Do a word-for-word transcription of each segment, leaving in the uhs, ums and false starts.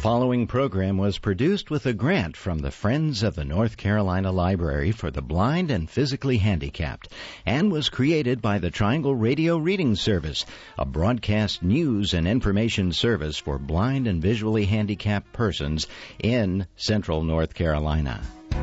following program was produced with a grant from the Friends of the North Carolina Library for the Blind and Physically Handicapped and was created by the Triangle Radio Reading Service, a broadcast news and information service for blind and visually handicapped persons in Central North Carolina.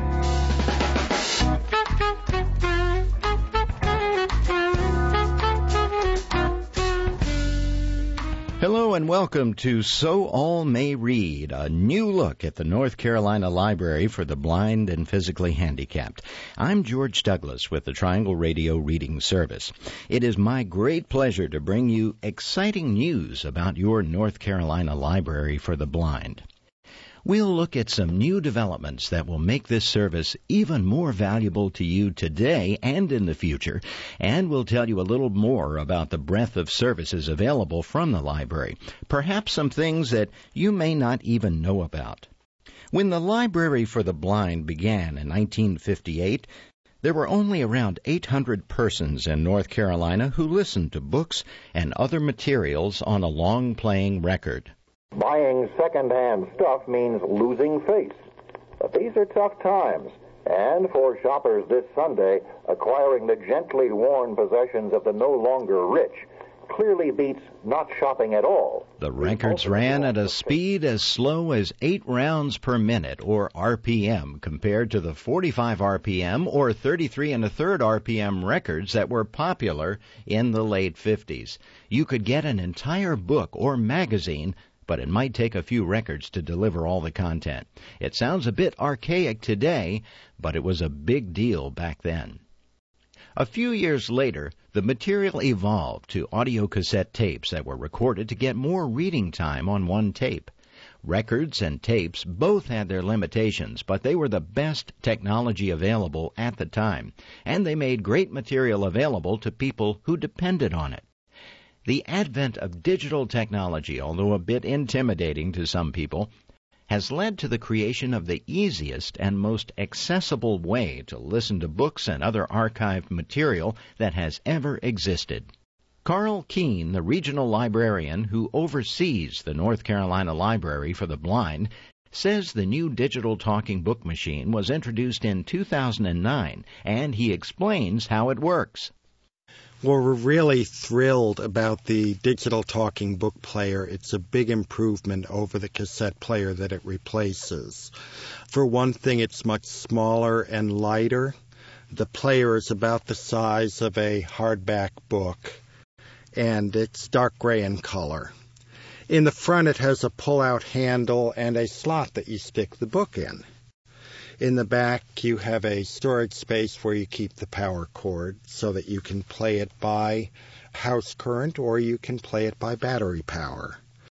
Hello and welcome to So All May Read, a new look at the North Carolina Library for the Blind and Physically Handicapped. I'm George Douglas with the Triangle Radio Reading Service. It is my great pleasure to bring you exciting news about your North Carolina Library for the Blind. We'll look at some new developments that will make this service even more valuable to you today and in the future, and we'll tell you a little more about the breadth of services available from the library, perhaps some things that you may not even know about. When the Library for the Blind began in nineteen fifty-eight, there were only around eight hundred persons in North Carolina who listened to books and other materials on a long-playing record. Buying second-hand stuff means losing face. But these are tough times. And for shoppers this Sunday, acquiring the gently worn possessions of the no longer rich clearly beats not shopping at all. The records ran at a speed as slow as eight rounds per minute, or R P M, compared to the forty-five R P M or thirty-three and a third R P M records that were popular in the late fifties. You could get an entire book or magazine, but it might take a few records to deliver all the content. It sounds a bit archaic today, but it was a big deal back then. A few years later, the material evolved to audio cassette tapes that were recorded to get more reading time on one tape. Records and tapes both had their limitations, but they were the best technology available at the time, and they made great material available to people who depended on it. The advent of digital technology, although a bit intimidating to some people, has led to the creation of the easiest and most accessible way to listen to books and other archived material that has ever existed. Carl Keene, the regional librarian who oversees the North Carolina Library for the Blind, says the new digital talking book machine was introduced in two thousand nine, and he explains how it works. Well, we're really thrilled about the digital talking book player. It's a big improvement over the cassette player that it replaces. For one thing, it's much smaller and lighter. The player is about the size of a hardback book, and it's dark gray in color. In the front, it has a pull-out handle and a slot that you stick the book in. In the back, you have a storage space where you keep the power cord so that you can play it by house current or you can play it by battery power.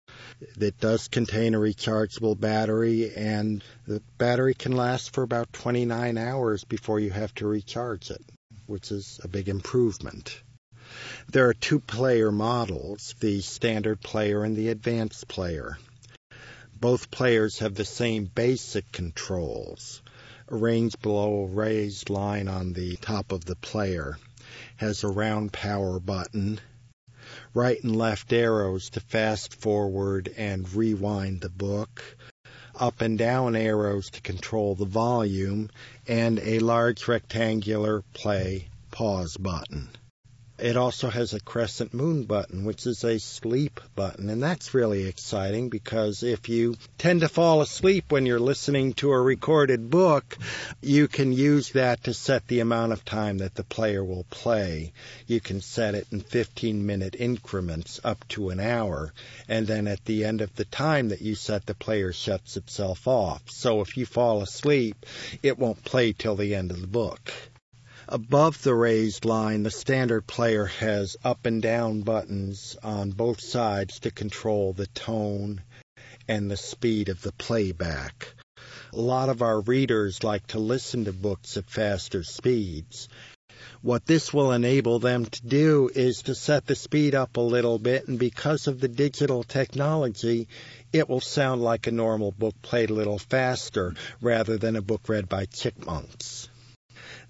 It does contain a rechargeable battery, and the battery can last for about twenty-nine hours before you have to recharge it, which is a big improvement. There are two player models, the standard player and the advanced player. Both players have the same basic controls. Arranged below a raised line on the top of the player, has a round power button, right and left arrows to fast forward and rewind the book, up and down arrows to control the volume, and a large rectangular play pause button. It also has a crescent moon button, which is a sleep button, and that's really exciting because if you tend to fall asleep when you're listening to a recorded book, you can use that to set the amount of time that the player will play. You can set it in fifteen-minute increments up to an hour, and then at the end of the time that you set, the player shuts itself off. So if you fall asleep, it won't play till the end of the book. Above the raised line, the standard player has up and down buttons on both sides to control the tone and the speed of the playback. A lot of our readers like to listen to books at faster speeds. What this will enable them to do is to set the speed up a little bit, and because of the digital technology, it will sound like a normal book played a little faster rather than a book read by chipmunks.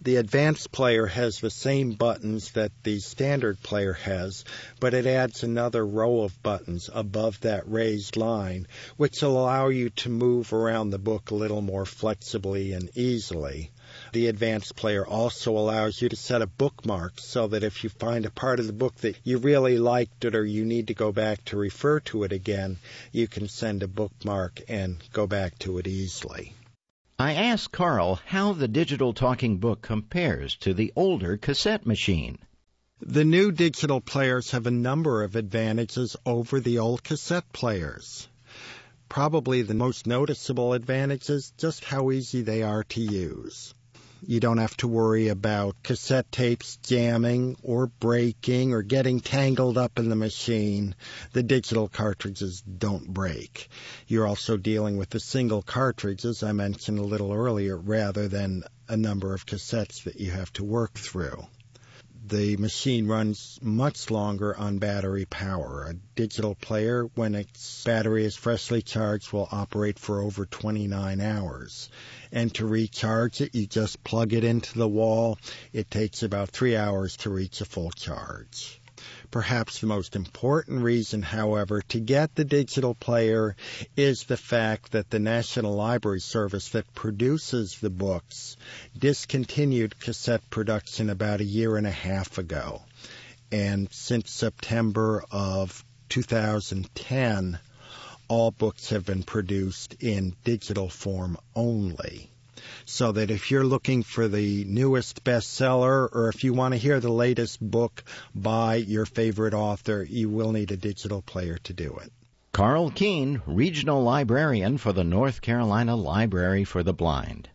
The advanced player has the same buttons that the standard player has, but it adds another row of buttons above that raised line, which will allow you to move around the book a little more flexibly and easily. The advanced player also allows you to set a bookmark so that if you find a part of the book that you really liked it or you need to go back to refer to it again, you can send a bookmark and go back to it easily. I asked Carl how the digital talking book compares to the older cassette machine. The new digital players have a number of advantages over the old cassette players. Probably the most noticeable advantage is just how easy they are to use. You don't have to worry about cassette tapes jamming or breaking or getting tangled up in the machine. The digital cartridges don't break. You're also dealing with a single cartridge, as I mentioned a little earlier, rather than a number of cassettes that you have to work through. The machine runs much longer on battery power. A digital player, when its battery is freshly charged, will operate for over twenty-nine hours. And to recharge it, you just plug it into the wall. It takes about three hours to reach a full charge. Perhaps the most important reason, however, to get the digital player is the fact that the National Library Service that produces the books discontinued cassette production about a year and a half ago. And since September of two thousand ten, all books have been produced in digital form only. So that if you're looking for the newest bestseller or if you want to hear the latest book by your favorite author, you will need a digital player to do it. Carl Keene, Regional Librarian for the North Carolina Library for the Blind.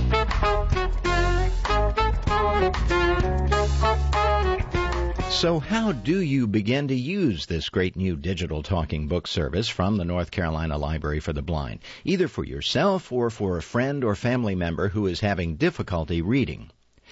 So how do you begin to use this great new digital talking book service from the North Carolina Library for the Blind, either for yourself or for a friend or family member who is having difficulty reading?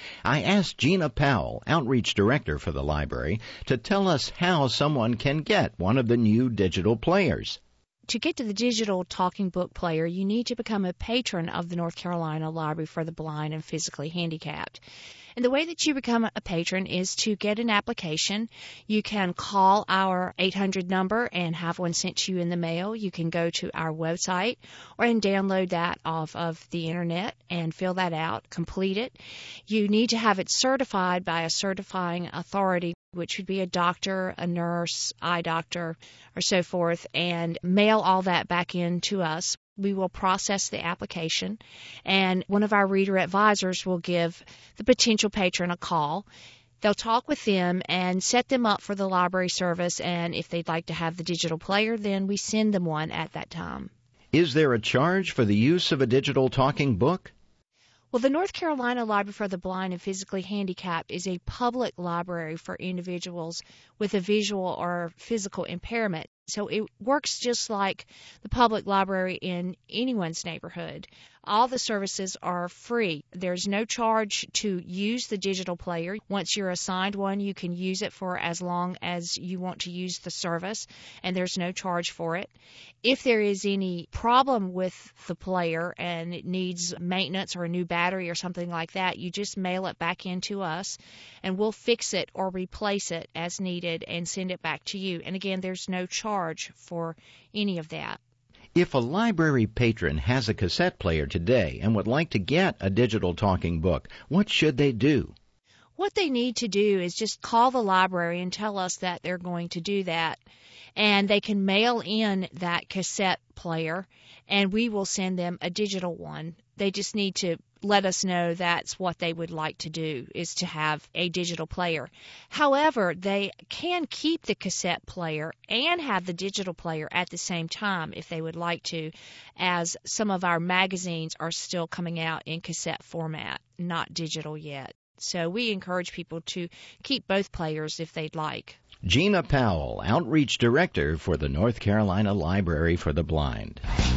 I asked Gina Powell, Outreach Director for the library, to tell us how someone can get one of the new digital players. To get to the digital talking book player, you need to become a patron of the North Carolina Library for the Blind and Physically Handicapped. And the way that you become a patron is to get an application. You can call our eight hundred number and have one sent to you in the mail. You can go to our website or and download that off of the internet and fill that out, complete it. You need to have it certified by a certifying authority, which would be a doctor, a nurse, eye doctor, or so forth, and mail all that back in to us. We will process the application, and one of our reader advisors will give the potential patron a call. They'll talk with them and set them up for the library service, and if they'd like to have the digital player, then we send them one at that time. Is there a charge for the use of a digital talking book? Well, the North Carolina Library for the Blind and Physically Handicapped is a public library for individuals with a visual or physical impairment. So it works just like the public library in anyone's neighborhood. All the services are free. There's no charge to use the digital player. Once you're assigned one, you can use it for as long as you want to use the service, and there's no charge for it. If there is any problem with the player and it needs maintenance or a new battery or something like that, you just mail it back in to us, and we'll fix it or replace it as needed and send it back to you. And again, there's no charge for any of that. If a library patron has a cassette player today and would like to get a digital talking book, what should they do? What they need to do is just call the library and tell us that they're going to do that. And they can mail in that cassette player, and we will send them a digital one. They just need to let us know that's what they would like to do, is to have a digital player. However, they can keep the cassette player and have the digital player at the same time if they would like to, as some of our magazines are still coming out in cassette format, not digital yet. So we encourage people to keep both players if they'd like. Gina Powell, Outreach Director for the North Carolina Library for the Blind.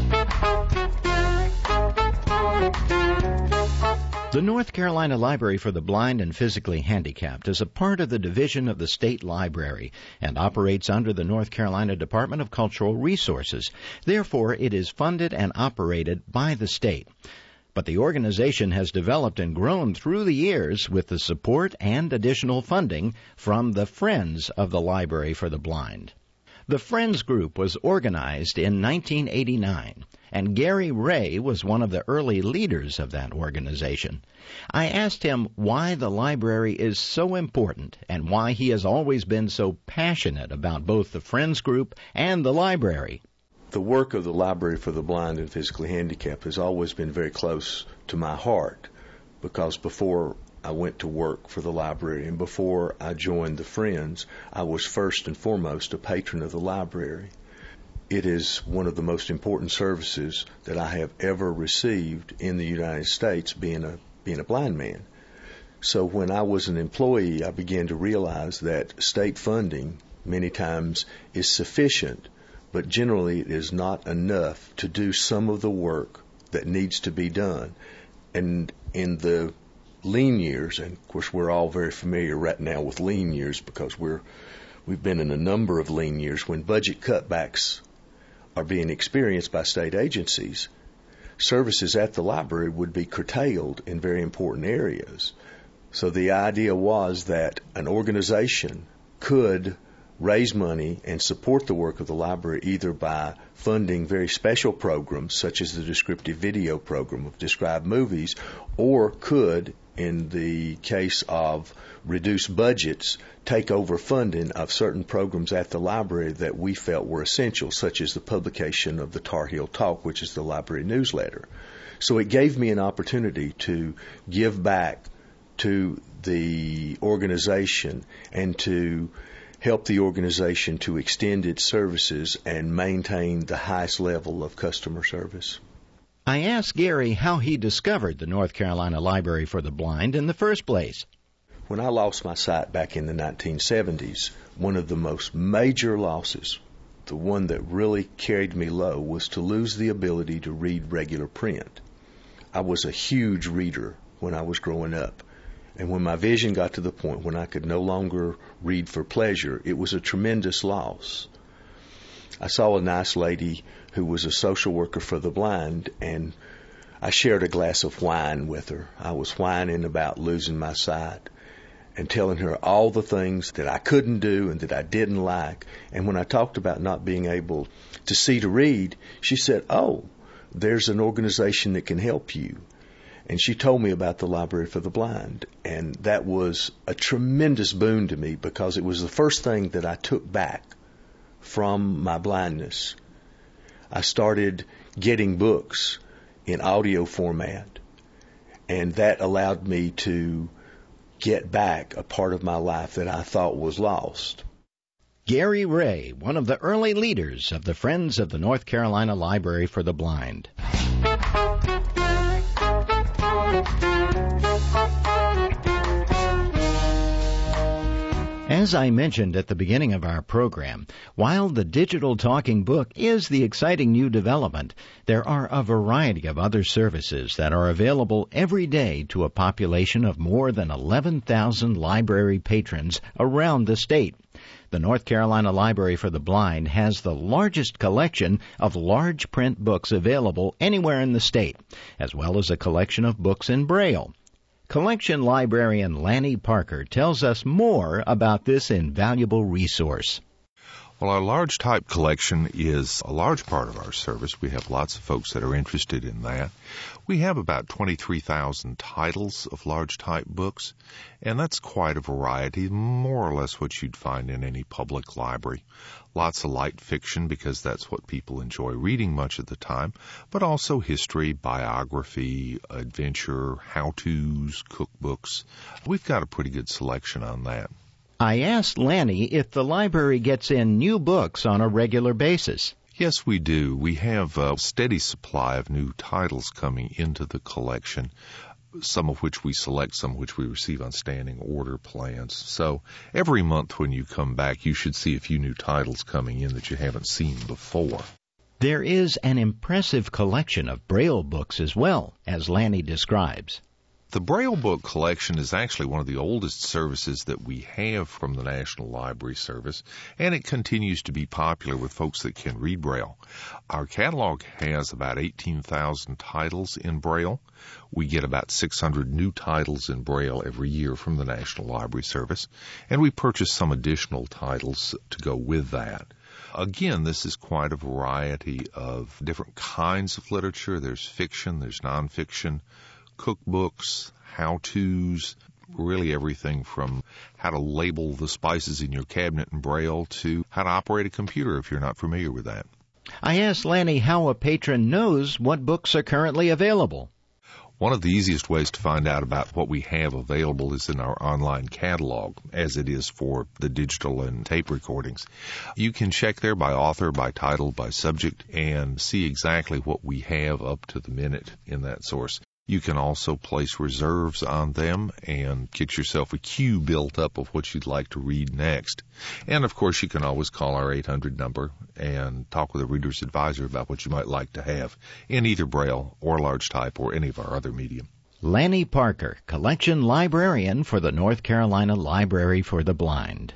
The North Carolina Library for the Blind and Physically Handicapped is a part of the Division of the State Library and operates under the North Carolina Department of Cultural Resources. Therefore, it is funded and operated by the state. But the organization has developed and grown through the years with the support and additional funding from the Friends of the Library for the Blind. The Friends Group was organized in nineteen eighty-nine, and Gary Ray was one of the early leaders of that organization. I asked him why the library is so important and why he has always been so passionate about both the Friends Group and the library. The work of the Library for the Blind and Physically Handicapped has always been very close to my heart, because before I went to work for the library and before I joined the Friends, I was first and foremost a patron of the library. It is one of the most important services that I have ever received in the United States, being a being a blind man. So when I was an employee, I began to realize that state funding many times is sufficient, but generally it is not enough to do some of the work that needs to be done. And in the lean years, and of course we're all very familiar right now with lean years because we're we've been in a number of lean years when budget cutbacks are being experienced by state agencies, services at the library would be curtailed in very important areas. So the idea was that an organization could raise money and support the work of the library either by funding very special programs such as the descriptive video program of described movies, or could, in the case of reduced budgets, take over funding of certain programs at the library that we felt were essential, such as the publication of the Tar Heel Talk, which is the library newsletter. So it gave me an opportunity to give back to the organization and to help the organization to extend its services and maintain the highest level of customer service. I asked Gary how he discovered the North Carolina Library for the Blind in the first place. When I lost my sight back in the nineteen seventies, one of the most major losses, the one that really carried me low, was to lose the ability to read regular print. I was a huge reader when I was growing up, and when my vision got to the point when I could no longer read for pleasure, it was a tremendous loss. I saw a nice lady who was a social worker for the blind, and I shared a glass of wine with her. I was whining about losing my sight and telling her all the things that I couldn't do and that I didn't like. And when I talked about not being able to see to read, she said, "Oh, there's an organization that can help you." And she told me about the Library for the Blind. And that was a tremendous boon to me because it was the first thing that I took back from my blindness. I started getting books in audio format, and that allowed me to get back a part of my life that I thought was lost. Gary Ray, one of the early leaders of the Friends of the North Carolina Library for the Blind. As I mentioned at the beginning of our program, while the digital talking book is the exciting new development, there are a variety of other services that are available every day to a population of more than eleven thousand library patrons around the state. The North Carolina Library for the Blind has the largest collection of large print books available anywhere in the state, as well as a collection of books in Braille. Collection librarian Lanny Parker tells us more about this invaluable resource. Well, our large type collection is a large part of our service. We have lots of folks that are interested in that. We have about twenty-three thousand titles of large type books, and that's quite a variety, more or less what you'd find in any public library. Lots of light fiction because that's what people enjoy reading much of the time, but also history, biography, adventure, how-tos, cookbooks. We've got a pretty good selection on that. I asked Lanny if the library gets in new books on a regular basis. Yes, we do. We have a steady supply of new titles coming into the collection, some of which we select, some of which we receive on standing order plans. So every month when you come back, you should see a few new titles coming in that you haven't seen before. There is an impressive collection of Braille books as well, as Lanny describes. The Braille book collection is actually one of the oldest services that we have from the National Library Service, and it continues to be popular with folks that can read Braille. Our catalog has about eighteen thousand titles in Braille. We get about six hundred new titles in Braille every year from the National Library Service, and we purchase some additional titles to go with that. Again, this is quite a variety of different kinds of literature. There's fiction, there's nonfiction, cookbooks, how-tos, really everything from how to label the spices in your cabinet in Braille to how to operate a computer if you're not familiar with that. I asked Lanny how a patron knows what books are currently available. One of the easiest ways to find out about what we have available is in our online catalog, as it is for the digital and tape recordings. You can check there by author, by title, by subject, and see exactly what we have up to the minute in that source. You can also place reserves on them and get yourself a queue built up of what you'd like to read next. And, of course, you can always call our eight hundred number and talk with a reader's advisor about what you might like to have in either Braille or large type or any of our other medium. Lanny Parker, collection librarian for the North Carolina Library for the Blind.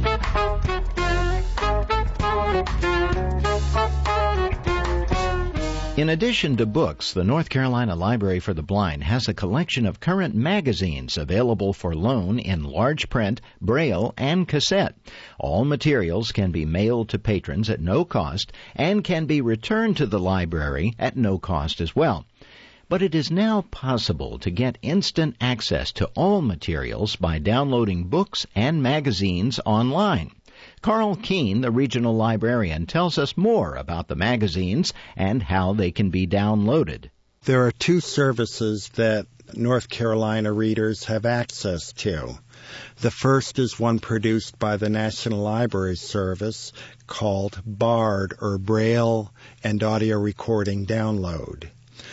In addition to books, the North Carolina Library for the Blind has a collection of current magazines available for loan in large print, Braille, and cassette. All materials can be mailed to patrons at no cost and can be returned to the library at no cost as well. But it is now possible to get instant access to all materials by downloading books and magazines online. Carl Keene, the regional librarian, tells us more about the magazines and how they can be downloaded. There are two services that North Carolina readers have access to. The first is one produced by the National Library Service called BARD, or Braille and Audio Recording Download.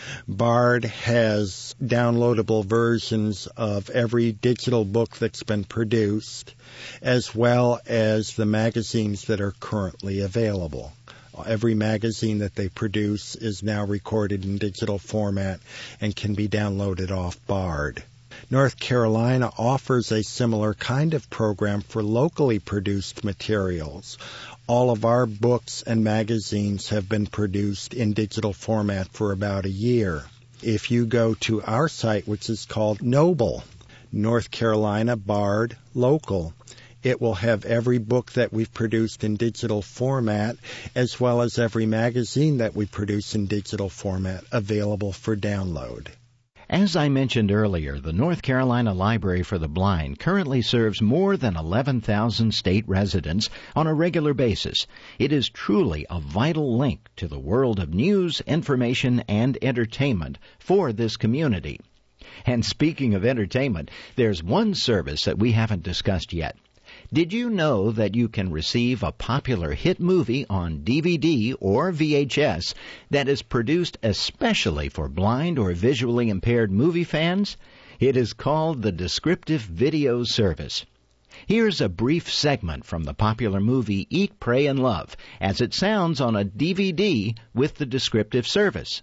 BARD has downloadable versions of every digital book that's been produced, as well as the magazines that are currently available. Every magazine that they produce is now recorded in digital format and can be downloaded off BARD. North Carolina offers a similar kind of program for locally produced materials. All of our books and magazines have been produced in digital format for about a year. If you go to our site, which is called Noble, North Carolina BARD Local, it will have every book that we've produced in digital format, as well as every magazine that we produce in digital format available for download. As I mentioned earlier, the North Carolina Library for the Blind currently serves more than eleven thousand state residents on a regular basis. It is truly a vital link to the world of news, information, and entertainment for this community. And speaking of entertainment, there's one service that we haven't discussed yet. Did you know that you can receive a popular hit movie on D V D or V H S that is produced especially for blind or visually impaired movie fans? It is called the Descriptive Video Service. Here's a brief segment from the popular movie Eat, Pray, and Love, as it sounds on a D V D with the Descriptive Service.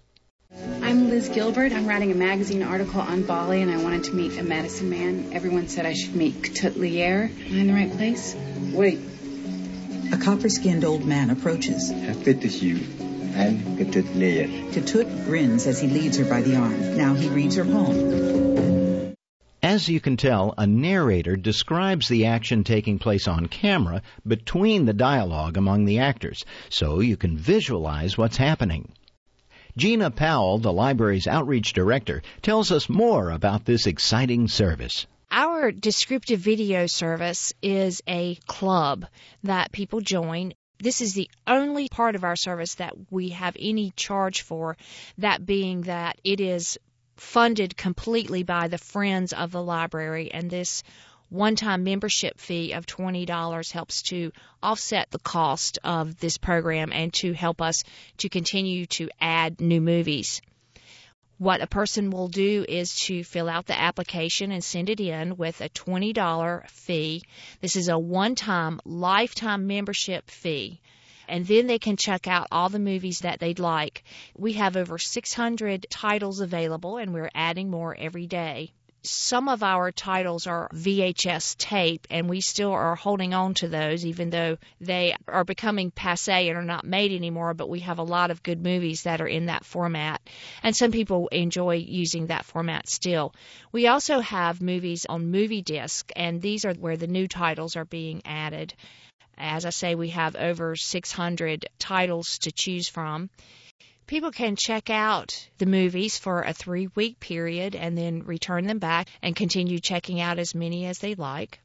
I'm Liz Gilbert. I'm writing a magazine article on Bali, and I wanted to meet a medicine man. Everyone said I should meet Ketut Lier. Am I in the right place? Wait. A copper-skinned old man approaches. Happy to see you. I'm Ketut Lier. Ketut grins as he leads her by the arm. Now he reads her poem. As you can tell, a narrator describes the action taking place on camera between the dialogue among the actors, so you can visualize what's happening. Gina Powell, the library's outreach director, tells us more about this exciting service. Our descriptive video service is a club that people join. This is the only part of our service that we have any charge for, that being that it is funded completely by the Friends of the Library, and this one-time membership fee of twenty dollars helps to offset the cost of this program and to help us to continue to add new movies. What a person will do is to fill out the application and send it in with a twenty dollars fee. This is a one-time, lifetime membership fee. And then they can check out all the movies that they'd like. We have over six hundred titles available, and we're adding more every day. Some of our titles are V H S tape, and we still are holding on to those, even though they are becoming passé and are not made anymore, but we have a lot of good movies that are in that format, and some people enjoy using that format still. We also have movies on movie disc, and these are where the new titles are being added. As I say, we have over six hundred titles to choose from. People can check out the movies for a three-week period and then return them back and continue checking out as many as they like.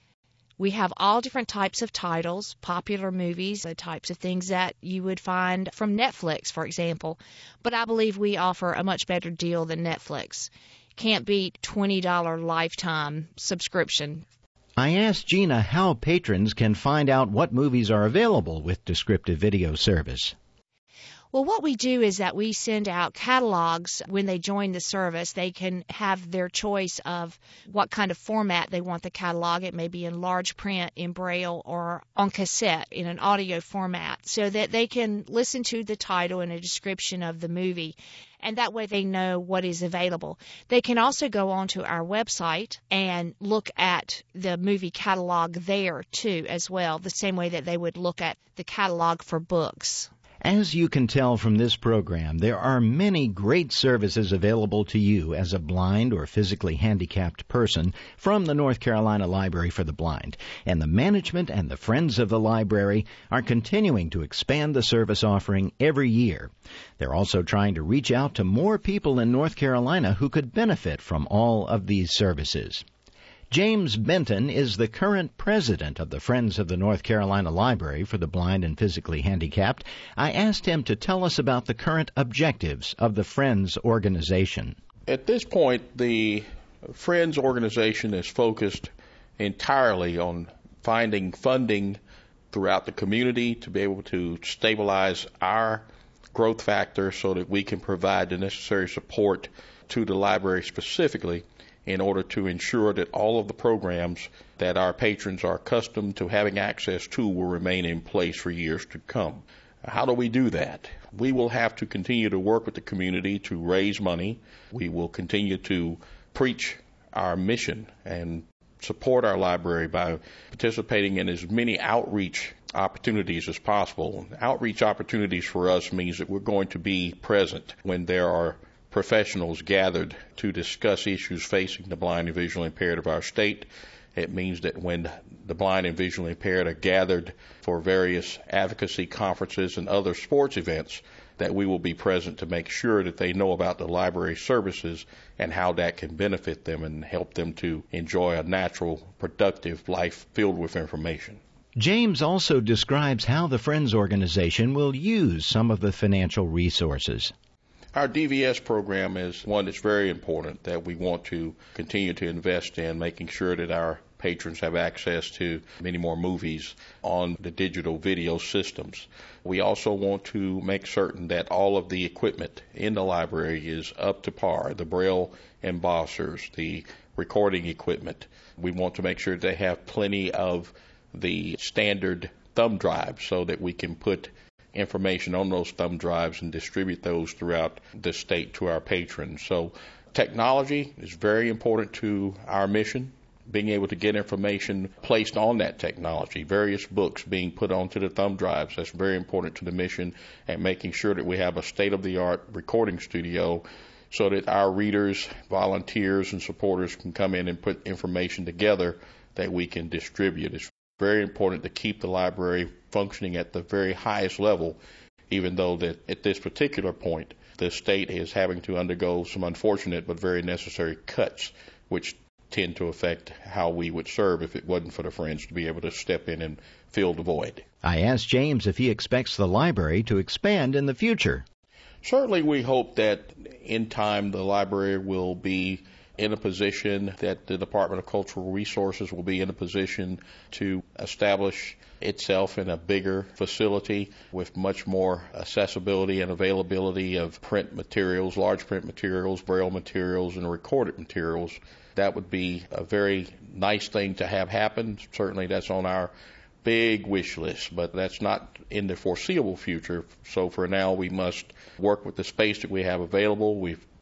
We have all different types of titles, popular movies, the types of things that you would find from Netflix, for example. But I believe we offer a much better deal than Netflix. Can't beat twenty dollars lifetime subscription. I asked Gina how patrons can find out what movies are available with Descriptive Video Service. Well, what we do is that we send out catalogs when they join the service. They can have their choice of what kind of format they want the catalog. It may be in large print, in Braille, or on cassette in an audio format, so that they can listen to the title and a description of the movie, and that way they know what is available. They can also go onto our website and look at the movie catalog there, too, as well, the same way that they would look at the catalog for books. As you can tell from this program, there are many great services available to you as a blind or physically handicapped person from the North Carolina Library for the Blind, and the management and the Friends of the Library are continuing to expand the service offering every year. They're also trying to reach out to more people in North Carolina who could benefit from all of these services. James Benton is the current president of the Friends of the North Carolina Library for the Blind and Physically Handicapped. I asked him to tell us about the current objectives of the Friends organization. At this point, the Friends organization is focused entirely on finding funding throughout the community to be able to stabilize our growth factor so that we can provide the necessary support to the library specifically, in order to ensure that all of the programs that our patrons are accustomed to having access to will remain in place for years to come. How do we do that? We will have to continue to work with the community to raise money. We will continue to preach our mission and support our library by participating in as many outreach opportunities as possible. Outreach opportunities for us means that we're going to be present when there are professionals gathered to discuss issues facing the blind and visually impaired of our state. It means that when the blind and visually impaired are gathered for various advocacy conferences and other sports events, that we will be present to make sure that they know about the library services and how that can benefit them and help them to enjoy a natural, productive life filled with information. James also describes how the Friends organization will use some of the financial resources. Our D V S program is one that's very important that we want to continue to invest in, making sure that our patrons have access to many more movies on the digital video systems. We also want to make certain that all of the equipment in the library is up to par, the Braille embossers, the recording equipment. We want to make sure they have plenty of the standard thumb drives so that we can put information on those thumb drives and distribute those throughout the state to our patrons. So technology is very important to our mission, being able to get information placed on that technology, various books being put onto the thumb drives. That's very important to the mission, and making sure that we have a state-of-the-art recording studio so that our readers, volunteers, and supporters can come in and put information together that we can distribute. It's very important to keep the library functioning at the very highest level, even though that at this particular point, the state is having to undergo some unfortunate but very necessary cuts, which tend to affect how we would serve if it wasn't for the Friends to be able to step in and fill the void. I asked James if he expects the library to expand in the future. Certainly we hope that in time the library will be in a position that the Department of Cultural Resources will be in a position to establish itself in a bigger facility with much more accessibility and availability of print materials, large print materials, Braille materials, and recorded materials. That would be a very nice thing to have happen. Certainly that's on our big wish list, but that's not in the foreseeable future. So for now, we must work with the space that we have available. We've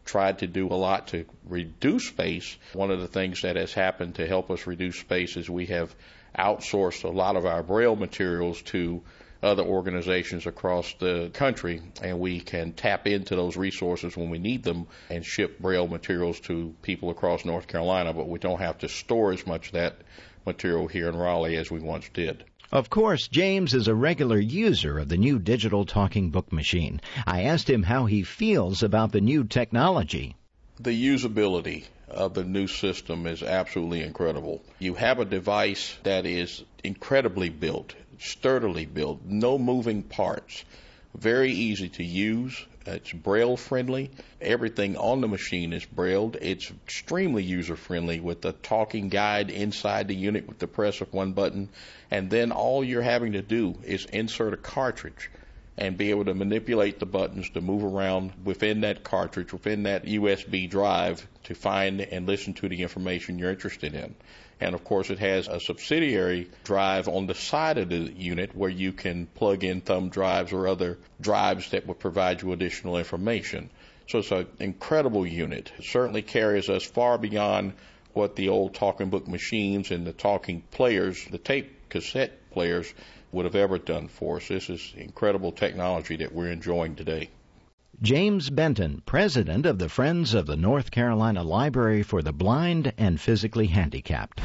tried to do a lot to reduce space. One of the things that has happened to help us reduce space is we have outsourced a lot of our Braille materials to other organizations across the country, and we can tap into those resources when we need them and ship Braille materials to people across North Carolina, but we don't have to store as much of that material here in Raleigh as we once did. Of course, James is a regular user of the new digital talking book machine. I asked him how he feels about the new technology. The usability of the new system is absolutely incredible. You have a device that is incredibly built, sturdily built, no moving parts, very easy to use. It's Braille friendly. Everything on the machine is Brailled. It's extremely user friendly with a talking guide inside the unit with the press of one button. And then all you're having to do is insert a cartridge and be able to manipulate the buttons to move around within that cartridge, within that U S B drive, to find and listen to the information you're interested in. And of course, it has a subsidiary drive on the side of the unit where you can plug in thumb drives or other drives that will provide you additional information. So it's an incredible unit. It certainly carries us far beyond what the old talking book machines and the talking players, the tape cassette players, would have ever done for us. This is incredible technology that we're enjoying today. James Benton, president of the Friends of the North Carolina Library for the Blind and Physically Handicapped.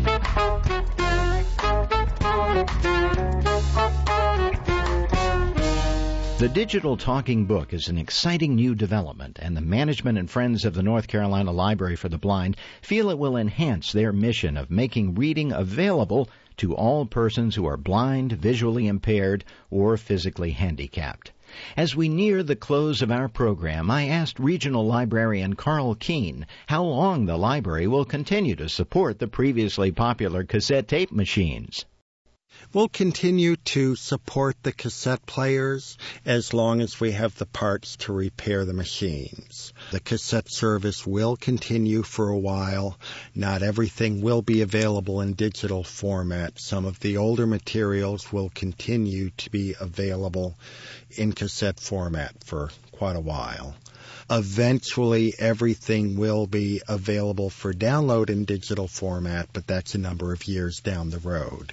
The digital talking book is an exciting new development, and the management and Friends of the North Carolina Library for the Blind feel it will enhance their mission of making reading available to all persons who are blind, visually impaired, or physically handicapped. As we near the close of our program, I asked Regional Librarian Carl Keene how long the library will continue to support the previously popular cassette tape machines. We'll continue to support the cassette players as long as we have the parts to repair the machines. The cassette service will continue for a while. Not everything will be available in digital format. Some of the older materials will continue to be available in cassette format for quite a while. Eventually, everything will be available for download in digital format, but that's a number of years down the road.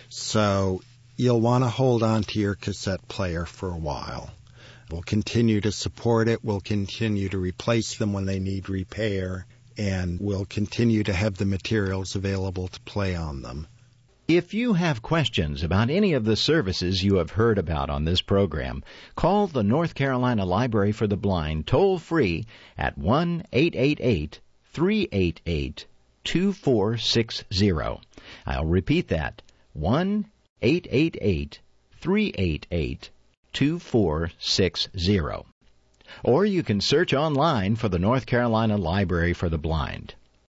So you'll want to hold on to your cassette player for a while. We'll continue to support it. We'll continue to replace them when they need repair, and we'll continue to have the materials available to play on them. If you have questions about any of the services you have heard about on this program, call the North Carolina Library for the Blind toll-free at one eight eight eight, three eight eight, two four six zero. I'll repeat that, one eight eight eight, three eight eight, two four six zero. Or you can search online for the North Carolina Library for the Blind.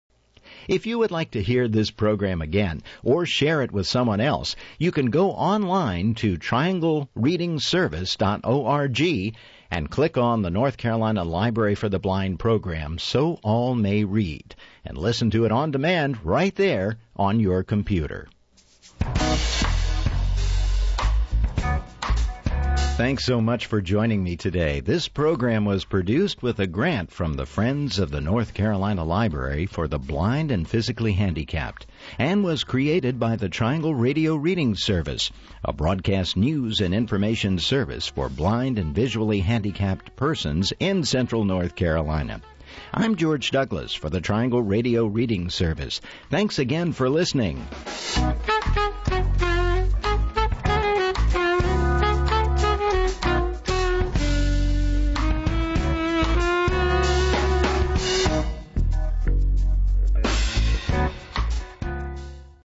If you would like to hear this program again or share it with someone else, you can go online to triangle reading service dot org and click on the North Carolina Library for the Blind program, So All May Read, and listen to it on demand right there on your computer. Thanks so much for joining me today. This program was produced with a grant from the Friends of the North Carolina Library for the Blind and Physically Handicapped, and was created by the Triangle Radio Reading Service, a broadcast news and information service for blind and visually handicapped persons in Central North Carolina. I'm George Douglas for the Triangle Radio Reading Service. Thanks again for listening.